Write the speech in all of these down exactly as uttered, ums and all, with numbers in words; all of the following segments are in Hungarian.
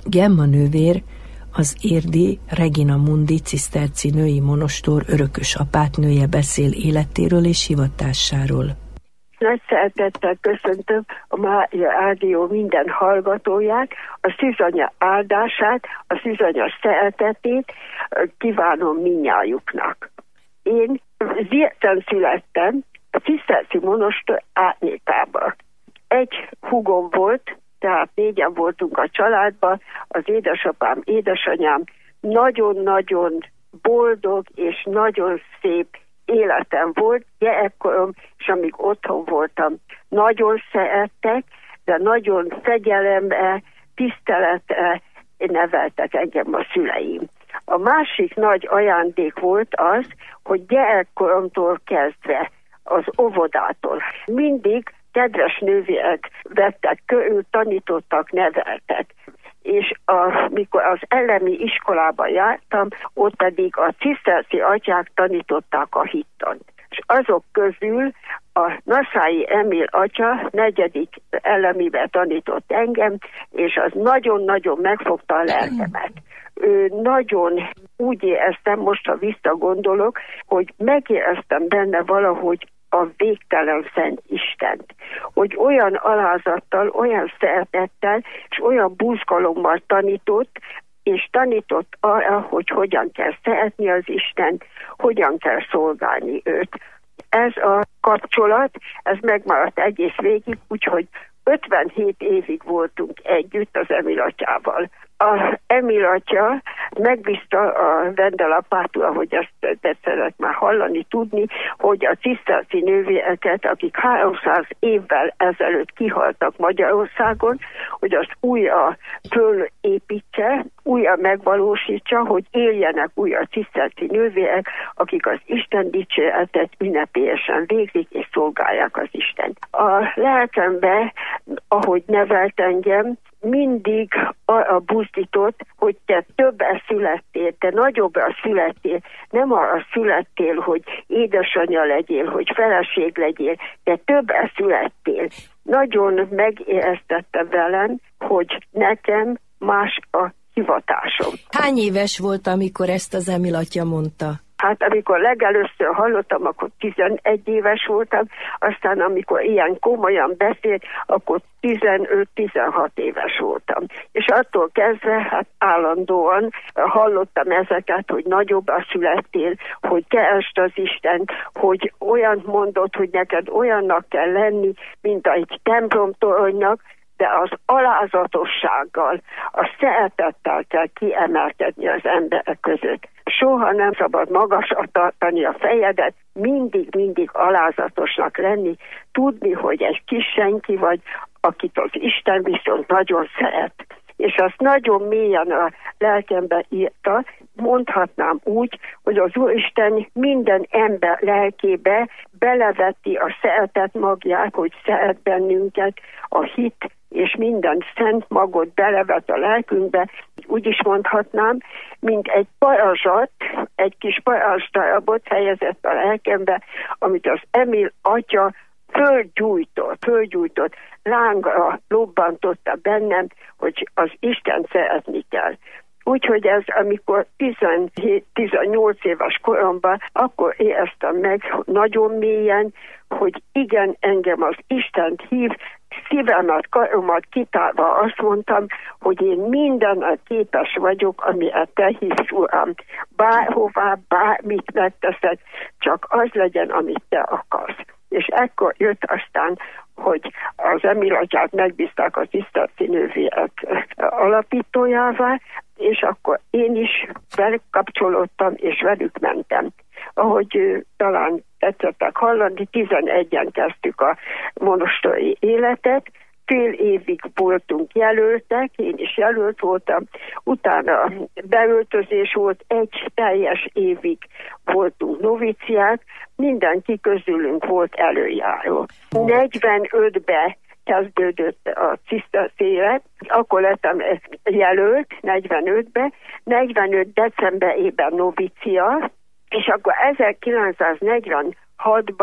Gemma nővér az érdi Regina Mundi ciszterci női monostor örökös apátnője beszél életéről és hivatásáról. Nagy szeretettel köszöntöm a Mária Rádió minden hallgatóját, a szűzanya áldását, a szűzanya szeretetét kívánom mindnyájuknak. Én Zirten születtem, a ciszterci monostor átnékában. Egy húgom volt, tehát négyen voltunk a családban, az édesapám, édesanyám, nagyon-nagyon boldog és nagyon szép életem volt, gyerekkorom, és amíg otthon voltam, nagyon szerettek, de nagyon fegyelemre, tiszteletre neveltek engem a szüleim. A másik nagy ajándék volt az, hogy gyerekkoromtól kezdve, az óvodától mindig kedves nővérek vettek körül, tanítottak, neveltek. És amikor az elemi iskolában jártam, ott pedig a ciszterci atyák tanították a hittant. És azok közül a Naszályi Emil atya negyedik elemibe tanított engem, és az nagyon-nagyon megfogta a lelkemet. Ő nagyon úgy éreztem, most ha visszagondolok, hogy megéreztem benne valahogy a végtelen szent Istent, hogy olyan alázattal, olyan szeretettel és olyan buzgalommal tanított, és tanított arra, hogy hogyan kell szeretni az Istent, hogyan kell szolgálni őt. Ez a kapcsolat, ez megmaradt egész végig, úgyhogy ötvenhét évig voltunk együtt az Emil atyával. A Emil atya megbízta a Vendelapától, ahogy ezt tetszett már hallani, tudni, hogy a ciszterci nővéreket, akik háromszáz évvel ezelőtt kihaltak Magyarországon, hogy azt újra fölépítse, újra megvalósítsa, hogy éljenek újra ciszterci nővérek, akik az Isten dicséretet ünnepélyesen végzik és szolgálják az Istent. A lelkembe, ahogy nevelt engem, mindig arra buzdított, hogy te többet születtél, te nagyobbra születtél, nem arra születtél, hogy édesanyja legyél, hogy feleség legyél, te többet születtél. Nagyon megéreztette velem, hogy nekem más a hivatásom. Hány éves volt, amikor ezt az Emil atya mondta? Hát amikor legelőször hallottam, akkor tizenegy éves voltam, aztán amikor ilyen komolyan beszélt, akkor tizenöt-tizenhat éves voltam. És attól kezdve hát állandóan hallottam ezeket, hogy nagyobbra születtél, hogy keresd az Istent, hogy olyan mondott, hogy neked olyannak kell lenni, mint egy templomtoronynak, de az alázatossággal, a szeretettel kell kiemelkedni az emberek között. Soha nem szabad magasra tartani a fejedet, mindig-mindig alázatosnak lenni, tudni, hogy egy kis senki vagy, akit az Isten viszont nagyon szeret. És azt nagyon mélyen a lelkembe írta, mondhatnám úgy, hogy az Úristen minden ember lelkébe belevetti a szeretet magját, hogy szeret bennünket, a hit és minden szent magot belevet a lelkünkbe, úgy is mondhatnám, mint egy parazsat, egy kis parazsdarabot helyezett a lelkembe, amit az Emil atya fölgyújtott, fölgyújtott, lángra lobbantotta bennem, hogy az Isten szeretni kell. Úgyhogy ez, amikor tizenhét-tizennyolc éves koromban, akkor éreztem meg nagyon mélyen, hogy igen, engem az Istent hív, szívemet, karomat kitárva azt mondtam, hogy én mindenre képes vagyok, amire te hívsz, Uram. Bárhová, bármit megteszed, csak az legyen, amit te akarsz. És ekkor jött aztán, hogy az Emil atyát megbízták a ciszterci nővérek alapítójává, és akkor én is velük kapcsolódtam, és velük mentem. Ahogy talán tetszettek hallani, tizenegyen kezdtük a monostori életet, fél évig voltunk jelöltek, én is jelölt voltam, utána beöltözés volt, egy teljes évig voltunk noviciák, mindenki közülünk volt előjáró. negyvenötben kezdődött a ciszterci élet, akkor lettem jelölt, negyvenötben, negyvenöt decemberében novicia, és akkor ezerkilencszáznegyvenhatban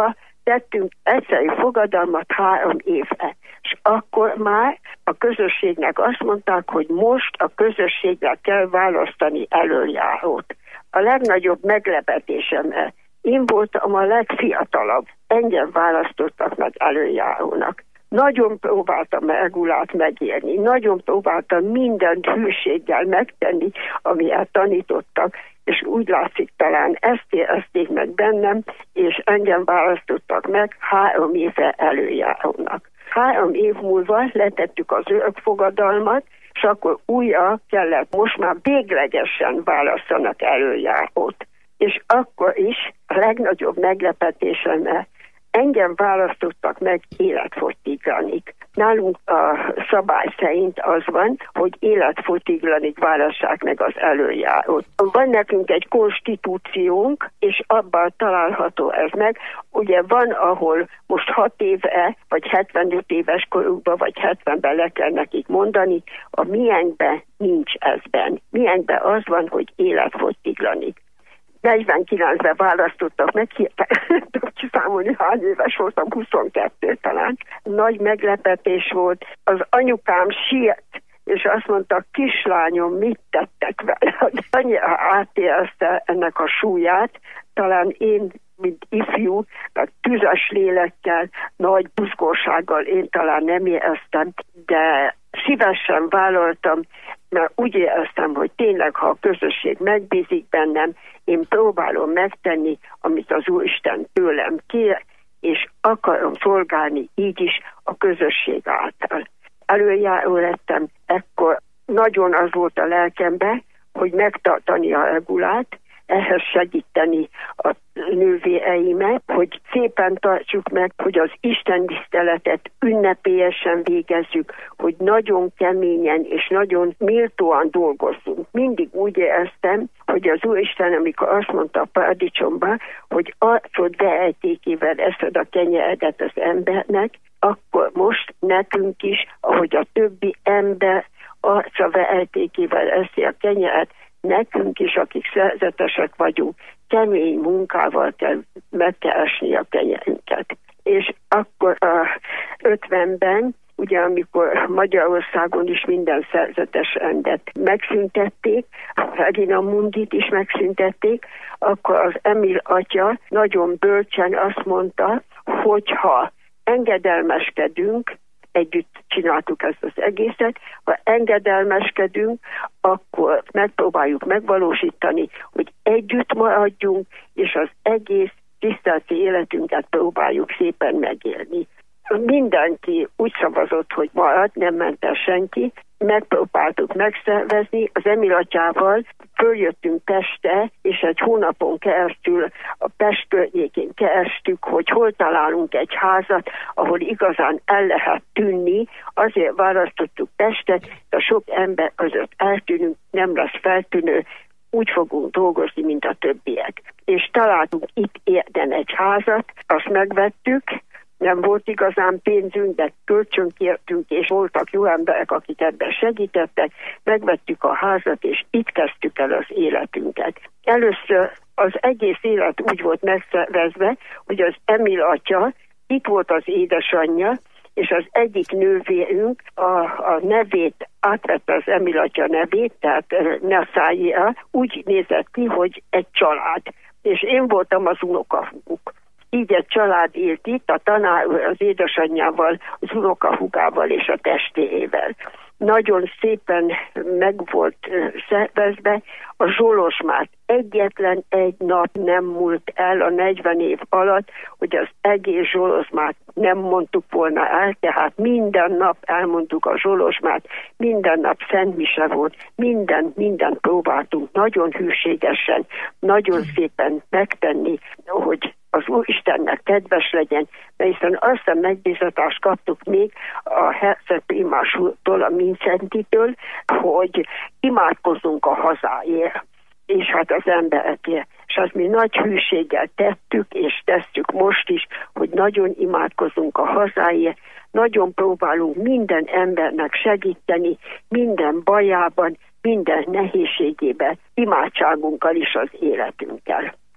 tettünk egyszerű fogadalmat három évre. És akkor már a közösségnek azt mondták, hogy most a közösségnek kell választani elöljárót. A legnagyobb meglepetésem, én voltam a legfiatalabb, engem választottak meg elöljárónak. Nagyon próbáltam Ergulát megélni, nagyon próbáltam mindent hűséggel megtenni, amilyet tanítottak, és úgy látszik, talán ezt érezték meg bennem, és engem választottak meg három éve elöljárónak. Három év múlva letettük az örökfogadalmat, és akkor újra kellett, most már véglegesen választanak elöljárót. És akkor is a legnagyobb meglepetésem, engem választottak meg életfogytiglanig. Nálunk a szabály szerint az van, hogy életfogytiglanig válasszák meg az elöljárót. Van nekünk egy konstitúciónk, és abban található ez meg. Ugye van, ahol most hat éve, vagy hetvenöt éves korukban, vagy hetvenben le kell nekik mondani, a miénkben nincs ezben. Miénkben az van, hogy életfogytiglanig. negyvenkilencben választottak meg, tudok kiszámolni, hány éves voltam, huszonkettő talán. Nagy meglepetés volt. Az anyukám sírt, és azt mondta, kislányom, mit tettek vele? Annyira átérezte ennek a súlyát, talán én, mint ifjú, tüzes lélekkel, nagy buzgósággal én talán nem éreztem, de szívesen vállaltam, mert úgy éreztem, hogy tényleg, ha a közösség megbízik bennem, én próbálom megtenni, amit az Úristen tőlem kér, és akarom szolgálni így is a közösség által. Előjáró lettem, ekkor nagyon az volt a lelkemben, hogy megtartani a Ergulát, ehhez segíteni a nővéreimet, hogy szépen tartsuk meg, hogy az Isten tiszteletet ünnepélyesen végezzük, hogy nagyon keményen és nagyon méltóan dolgozzunk. Mindig úgy éreztem, hogy az Úristen, amikor azt mondta a paradicsomban, hogy arcod veejtékével eszed a kenyeredet az embernek, akkor most nekünk is, ahogy a többi ember arca veejtékével eszi a kenyeret, nekünk is, akik szerzetesek vagyunk, kemény munkával kell megkeresni a kenyerünket. És akkor a ötvenben, ugye amikor Magyarországon is minden szerzetes rendet megszüntették, Regina Mundit is megszüntették, akkor az Emil atya nagyon bölcsen azt mondta, hogyha engedelmeskedünk, együtt csináltuk ezt az egészet, ha engedelmeskedünk, akkor megpróbáljuk megvalósítani, hogy együtt maradjunk, és az egész tiszteleti életünket próbáljuk szépen megélni. Mindenki úgy szavazott, hogy marad, nem ment el senki, megpróbáltuk megszervezni, az Emil atyával följöttünk Pestre, és egy hónapon keresztül a Pest környékén kerestük, hogy hol találunk egy házat, ahol igazán el lehet tűnni, azért választottuk Pestet, de sok ember között eltűnünk, nem lesz feltűnő, úgy fogunk dolgozni, mint a többiek. És találtunk itt Érden egy házat, azt megvettük, nem volt igazán pénzünk, de kölcsönkértünk, és voltak jó emberek, akik ebben segítettek, megvettük a házat, és itt kezdtük el az életünket. Először az egész élet úgy volt megszervezve, hogy az Emil atya, itt volt az édesanyja, és az egyik nővérünk a, a nevét átvette, az Emil atya nevét, tehát Nessáia, úgy nézett ki, hogy egy család, és én voltam az unokahúguk. Így egy család élt itt, a tanár az édesanyjával, az unokahúgával és a testvérével. Nagyon szépen meg volt szervezve, a Zsolozsmát egyetlen egy nap nem múlt el a negyven év alatt, hogy az egész Zsolozsmát nem mondtuk volna el, tehát minden nap elmondtuk a Zsolozsmát, minden nap szentmise volt, mindent, mindent próbáltunk nagyon hűségesen, nagyon szépen megtenni, hogy az Úristennek kedves legyen, de hiszen azt a megbízatást kaptuk még a herceg primás úrtól, a Mincentitől, hogy imádkozzunk a hazáért, és hát az emberekért. És azt mi nagy hűséggel tettük, és tesszük most is, hogy nagyon imádkozzunk a hazáért, nagyon próbálunk minden embernek segíteni, minden bajában, minden nehézségében, imádságunkkal is az életünkkel.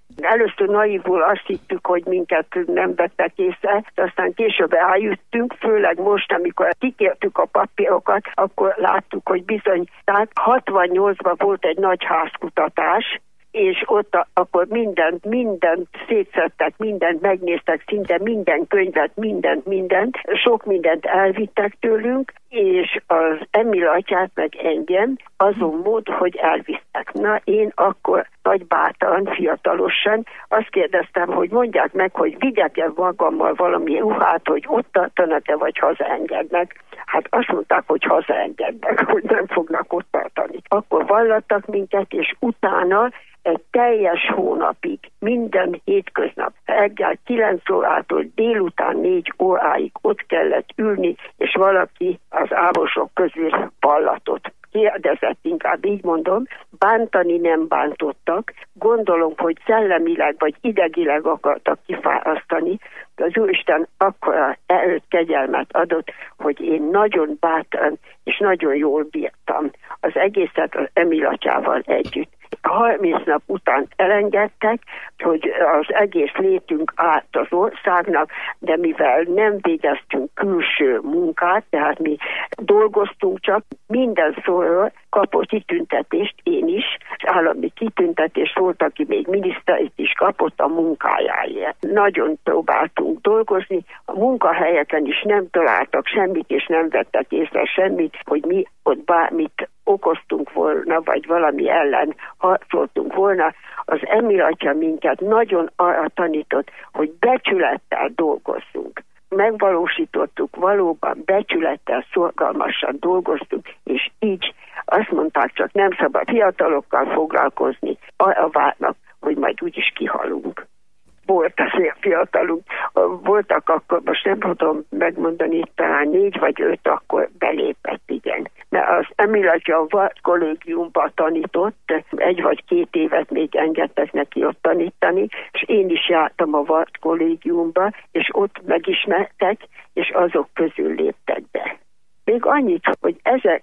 Először naívul azt hittük, hogy minket nem vettek észre, de aztán később eljöttünk, főleg most, amikor kikértük a papírokat, akkor láttuk, hogy bizony, tehát hatvannyolcban volt egy nagy házkutatás, és ott a, akkor mindent, mindent szétszettek, mindent megnéztek, szinte minden könyvet, mindent, mindent, sok mindent elvittek tőlünk, és az Emil atyát meg engem azon mód, hogy elvisztek. Na, én akkor nagy bátran, fiatalosan azt kérdeztem, hogy mondják meg, hogy vigyek-e magammal valami ruhát, hogy ott tartanak-e, vagy hazaengednek. Hát azt mondták, hogy hazaengednek, hogy nem fognak ott tartani. Akkor vallattak minket, és utána egy teljes hónapig, minden hétköznap, reggel kilenc órától délután négy óráig ott kellett ülni, és valaki az ávosok közül vallatott. Kérdezett, inkább így mondom, bántani nem bántottak, gondolom, hogy szellemileg vagy idegileg akartak kifárasztani, de az Úristen akkora erőt, kegyelmet adott, hogy én nagyon bátran és nagyon jól bírtam az egészet az Emil atyával együtt. harminc nap után elengedtek, hogy az egész létünk át az országnak, de mivel nem végeztünk külső munkát, tehát mi dolgoztunk csak, minden szóról kapott kitüntetést, én is, és állami kitüntetés volt, aki még miniszterit is kapott a munkájáért. Nagyon próbáltunk dolgozni, a munkahelyeken is nem találtak semmit, és nem vettek észre semmit, hogy mi ott bármit okoztunk volna, vagy valami ellen harcoltunk volna. Az Emil atya minket nagyon arra tanított, hogy becsülettel dolgozzunk. Megvalósítottuk, valóban becsülettel, szorgalmasan dolgoztunk, és így azt mondták, csak nem szabad fiatalokkal foglalkozni, arra várnak, hogy majd úgyis kihalunk. Volt azért fiatalunk, voltak akkor, most nem tudom megmondani, talán négy vagy öt akkor belépett, igen. Mert az Emil atya a Vart kollégiumban tanított, egy vagy két évet még engedtek neki ott tanítani, és én is jártam a Vart kollégiumba, és ott megismertek, és azok közül léptek be. Még annyit, hogy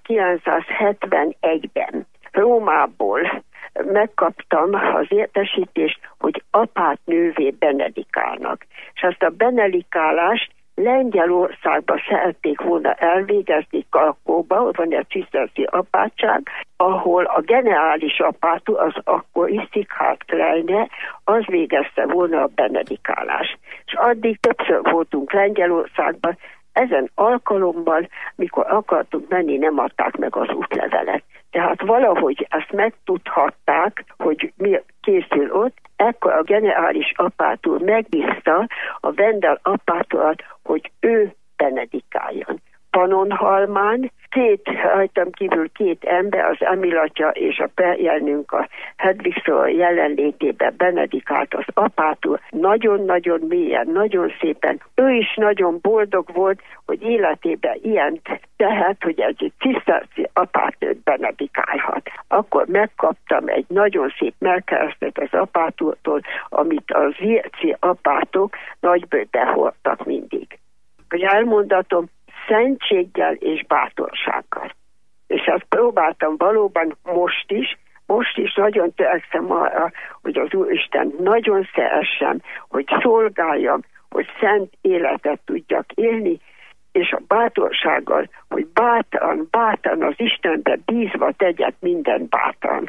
ezerkilencszázhetvenegyben Rómából megkaptam az értesítést, hogy apát nővé benedikálnak. És azt a benedikálást Lengyelországba szerették volna elvégezni, Krakóba, ott van egy ciszterci apátság, ahol a generális apától, az akkor Isztikhát Kleine, az végezte volna a benedikálást. És addig többször voltunk Lengyelországban, ezen alkalommal, mikor akartunk menni, nem adták meg az útlevelet. Tehát valahogy ezt megtudhatták, hogy mi készül ott, ekkor a generális apától megbízta a Vendel apátolat, hogy ő benedikáljon. Pannonhalmán két, rajtam kívül két ember, az Emil atya és a perjelnünk a Hedvigszor jelenlétében benedikált az apától. Nagyon-nagyon mélyen, nagyon szépen. Ő is nagyon boldog volt, hogy életében ilyen tehet, hogy egy ciszterci apátnőt benedikálhat. Akkor megkaptam egy nagyon szép melkeresztet az apától, amit az virci apátok nagybőbe hordtak mindig. Hogy elmondatom, szentséggel és bátorsággal. És ezt próbáltam valóban most is, most is nagyon törekszem arra, hogy az Úristen nagyon szeressem, hogy szolgáljam, hogy szent életet tudjak élni, és a bátorsággal, hogy bátran, bátran az Istenbe bízva tegyek minden bátran.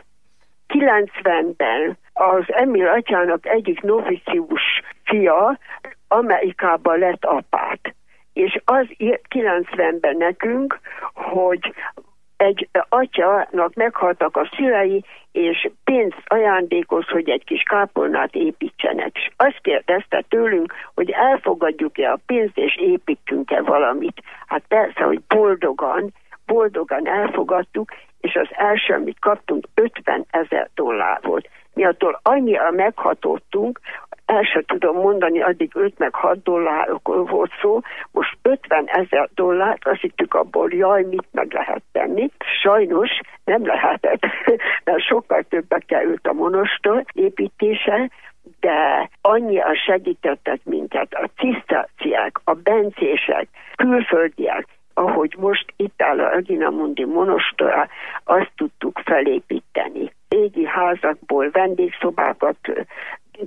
kilencvenben az Emil atyának egyik novicius fia Amerikában lett apát. És az írt kilencvenben nekünk, hogy egy atyának meghaltak a szülei, és pénzt ajándékoz, hogy egy kis kápolnát építsenek. És azt kérdezte tőlünk, hogy elfogadjuk-e a pénzt, és építünk-e valamit. Hát persze, hogy boldogan, boldogan elfogadtuk, és az első, amit kaptunk, ötven ezer dollár volt. Mi attól annyira meghatottunk, el sem tudom mondani, addig öt meg hat dollárokról volt szó, most ötven ezer dollárt, azt hittük abból, jaj, mit meg lehet tenni. Sajnos nem lehetett, mert sokkal többbe került a monostor építése, de annyira segítettek minket a ciszterciek, a bencések, külföldiek, ahogy most itt áll a Regina Mundi monostora, azt tudtuk felépíteni. Régi házakból vendégszobákat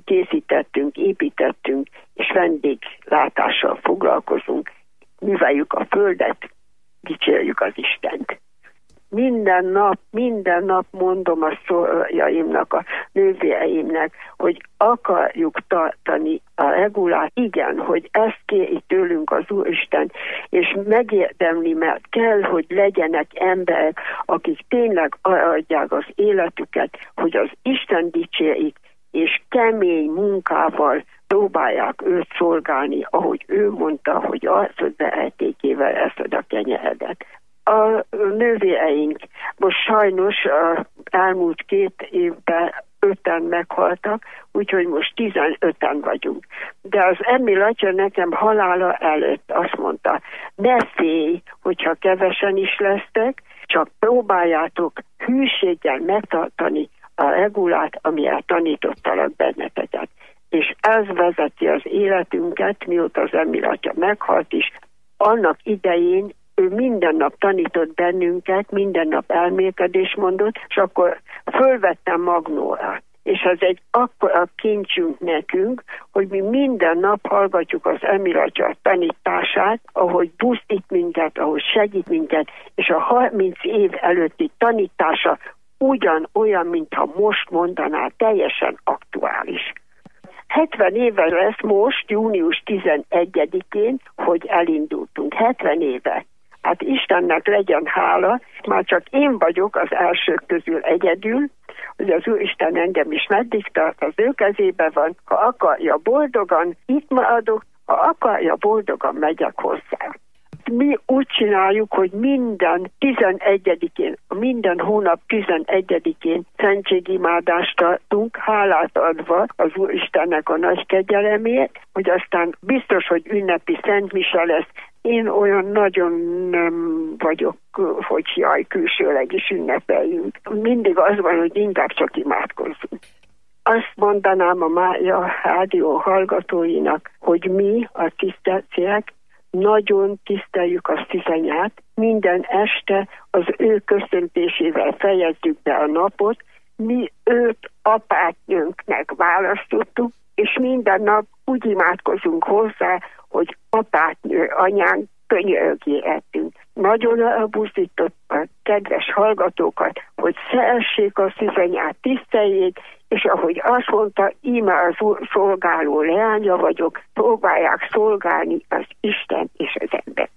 készítettünk, építettünk, és vendéglátással foglalkozunk, műveljük a földet, dicsérjük az Istent. Minden nap, minden nap mondom a szoljaimnak, a nővéreimnek, hogy akarjuk tartani a regulát. Igen, hogy ezt kéri tőlünk az Úristen, és megérdemli, mert kell, hogy legyenek emberek, akik tényleg adják az életüket, hogy az Isten dicsérik, és kemény munkával próbálják őt szolgálni, ahogy ő mondta, hogy az vehetékével eszed a kenyeredet. A nővéreink most sajnos az elmúlt két évben öten meghaltak, úgyhogy most tizenöten vagyunk. De az Emil atya nekem halála előtt azt mondta, ne félj, hogyha kevesen is lesztek, csak próbáljátok hűséggel megtartani a regulát, amire tanítottalak benneteket. És ez vezeti az életünket, mióta az Emil atya meghalt is. Annak idején ő minden nap tanított bennünket, minden nap elmélkedést mondott, és akkor fölvettem magnóra. És ez egy akkora kincsünk nekünk, hogy mi minden nap hallgatjuk az Emil atya tanítását, ahogy buzdít minket, ahogy segít minket, és a harminc év előtti tanítása ugyanolyan, mintha most mondaná, teljesen aktuális. hetven éve lesz most, június tizenegyedikén, hogy elindultunk. hetven éve. Hát Istennek legyen hála, már csak én vagyok az elsők közül egyedül, hogy az Úristen engem is meddig tart, az ő kezébe van, ha akarja boldogan, itt maradok, ha akarja boldogan, megyek hozzá. Mi úgy csináljuk, hogy minden tizenegyedikén, minden hónap tizenegyedikén szentségimádást tartunk, hálát adva az Úristennek a nagy kegyelemért, hogy aztán biztos, hogy ünnepi szentmise lesz. Én olyan nagyon nem vagyok, hogy jaj, külsőleg is ünnepeljünk. Mindig az van, hogy inkább csak imádkozzunk. Azt mondanám a Mária rádió hallgatóinak, hogy mi, a ciszterciek, nagyon tiszteljük a Szűzanyát, minden este az ő köszöntésével fejezzük be a napot, mi őt apátnőnknek választottuk, és minden nap úgy imádkozunk hozzá, hogy apátnő, anyánk, könyörgéhetünk. Nagyon elbuzdított a kedves hallgatókat, hogy szeressék a Szűzanyát, tiszteljék, és ahogy azt mondta, íme az úr szolgáló leánya vagyok, próbálják szolgálni az Isten és az embert.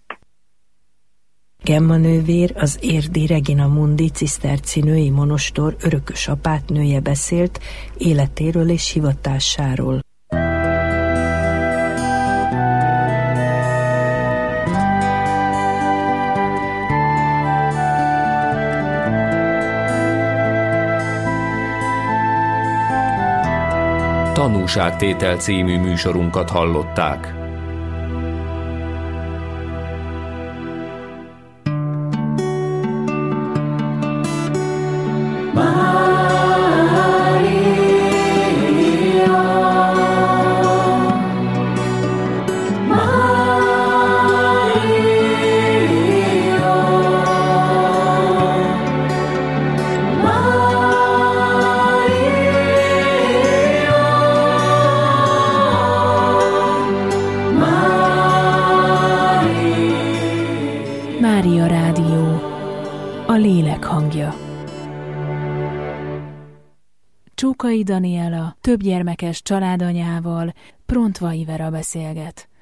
Gemma nővér, az érdi Regina Mundi ciszterci női monostor örökös apátnője beszélt életéről és hivatásáról. Tanúságtétel című műsorunkat hallották. Mária Rádió, a lélek hangja. Csókai Daniela több gyermekes családanyával, Prontvai Vera beszélget.